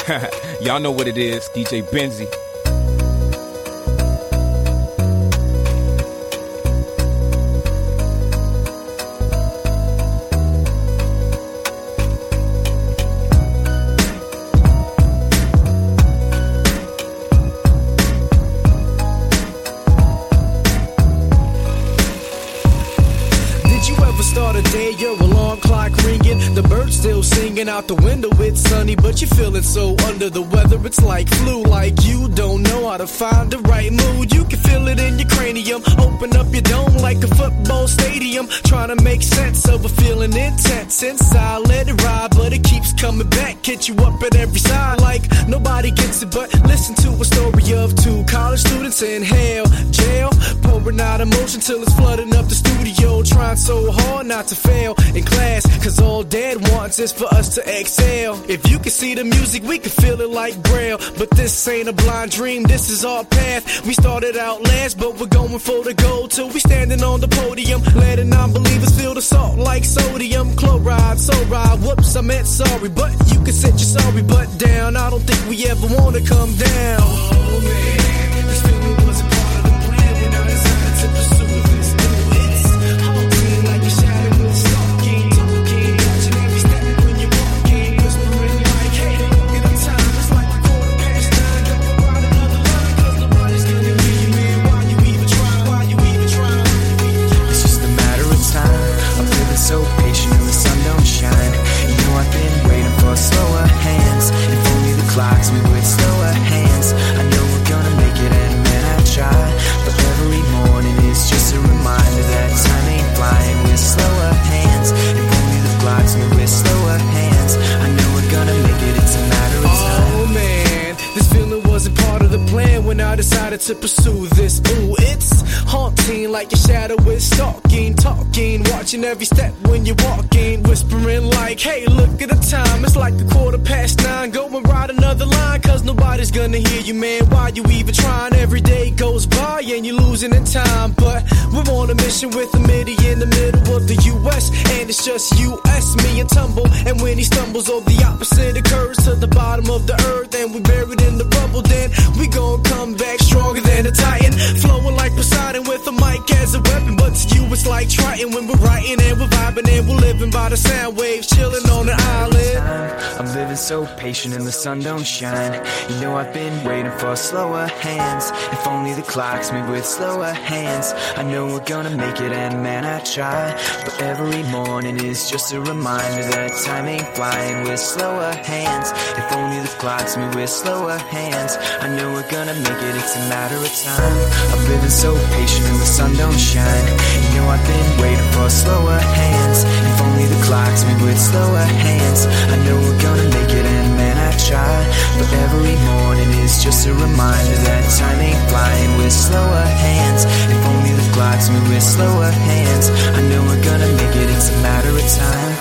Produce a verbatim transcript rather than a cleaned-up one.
Y'all know what it is, D J Benzie. Start a day, your alarm clock ringing, the birds still singing out the window. It's sunny, but you're feeling so under the weather. It's like flu, like you don't know how to find the right mood. You can feel it in your cranium. Open up your dome like a football stadium, trying to make sense of a feeling intense inside. Let it ride, but it keeps coming back. Hit you up at every side like nobody gets it. But listen to a story of two college students in hell, jail, pouring out emotion till it's flooding up the studio, trying so hard not to fail in class, cause all dad wants is for us to excel. If you can see the music, we can feel it like Braille. But this ain't a blind dream, this is our path. We started out last, but we're going for the gold till we standing on the podium, letting non-believers feel the salt like sodium chloride. So ride, whoops, I meant sorry, but you can set your sorry butt down. I don't think we ever wanna come down. Oh man, this feeling wasn't part of the plan when I decided to pursue this. It's haunting like a shadow with stalking, talking, watching every step when you're walking, whispering like, hey, look at the time, it's like a quarter past nine. Don't ride another line, cause nobody's gonna hear you, man. Why you even try? Why you even try? It's just a matter of time. I'm feeling so patient and the sun don't shine. You know I've been waiting for slower hands. If only the clocks move with slower hands. I know we're gonna make it, and man, I try. But every morning is just a reminder that time ain't flying with slower hands. If only the clocks move with slower hands. I know we're gonna make it, it's a matter of time. Oh man, this feeling wasn't part of the plan when I decided to pursue this. Ooh, it's haunting like your shadow is stalking, talking, watching every step when you're walking, whispering like, hey, look at the time, it's like a quarter past nine. Go and ride another line, cause nobody's gonna hear you, man. Why you even trying? Every day goes by and you're losing in time. But we're on a mission with a MIDI in the middle of the U S, and it's just U S, me and Tumble. And when he stumbles, all the opposite occurs to the bottom of the earth, and we buried in the rubble. Then we gon' come back stronger than a titan, flowing like Poseidon with a mic as a weapon. But to you it's like Triton when we're writing and we're vibing and we're living by the sound waves, chilling on the island. I'm living so patient and the sun don't shine. You know I've been waiting for slower hands. If only the clocks move with slower hands. I know we're gonna make it, and man, I try. But every morning is just a reminder that time ain't flying with slower hands. If only the clocks move with slower hands. I know we're gonna make it, it's a matter of time. I'm living so patient and the sun don't shine. You know I've been waiting for slower hands. If only the clocks move with slower hands. I know we're gonna make it, and man, I try. But every morning is just a reminder that time ain't flying with slower hands. If only the clocks move with slower hands. I know we're gonna make it, it's a matter of time.